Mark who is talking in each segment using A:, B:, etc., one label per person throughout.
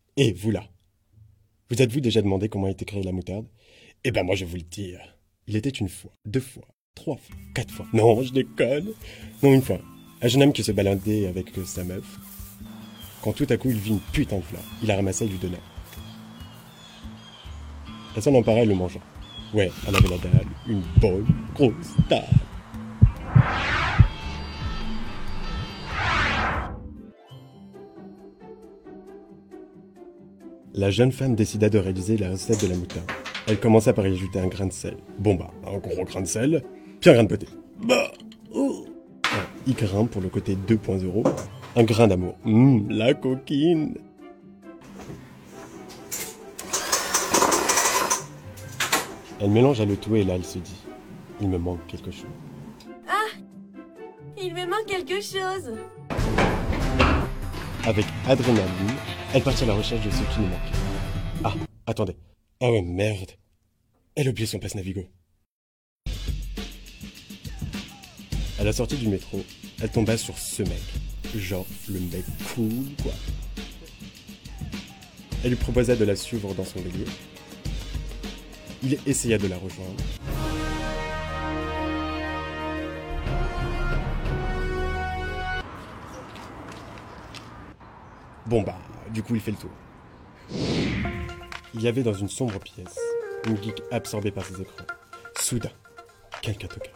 A: Et vous là, vous êtes-vous déjà demandé comment a été créée la moutarde? Eh ben moi je vais vous le dire. Il était une fois, deux fois, trois fois, quatre fois. Non, je déconne. Non, une fois. Un jeune homme qui se baladait avec sa meuf. Quand tout à coup il vit une putain de fleur, il la ramassait et lui donna. Elle s'en emparait et le mangea. Ouais, elle avait la dalle, une bonne grosse dalle. La jeune femme décida de réaliser la recette de la moutarde. Elle commença par y ajouter un grain de sel. Bon bah, un gros grain de sel, puis un grain de beauté. Bah, oh. Un i-grain pour le côté 2.0. Un grain d'amour. La coquine. Elle mélangea le tout et là elle se dit, il me manque quelque chose.
B: Ah, il me manque quelque chose.
A: Avec adrénaline, elle partit à la recherche de ce qui lui manquait. Ah, attendez. Ah ouais, merde. Elle a oublié son passe Navigo. À la sortie du métro, elle tomba sur ce mec. Genre, le mec cool, quoi. Elle lui proposa de la suivre dans son délire. Il essaya de la rejoindre. Bon bah, du coup il fait le tour. Il y avait dans une sombre pièce une geek absorbée par ses écrans. Soudain, quelqu'un toqua.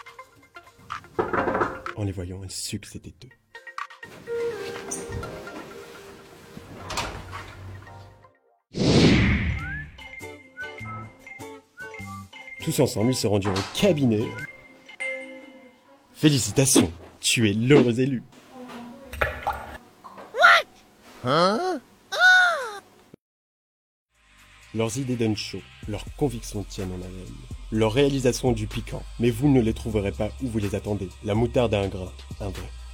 A: En les voyant, elle sut que c'était eux. Tous ensemble, ils se rendirent au cabinet. Félicitations, tu es l'heureux élu.
C: Hein?
A: Leurs idées donnent chaud, leurs convictions tiennent en haleine, leur réalisation du piquant. Mais vous ne les trouverez pas où vous les attendez. La moutarde a un grain, un vrai.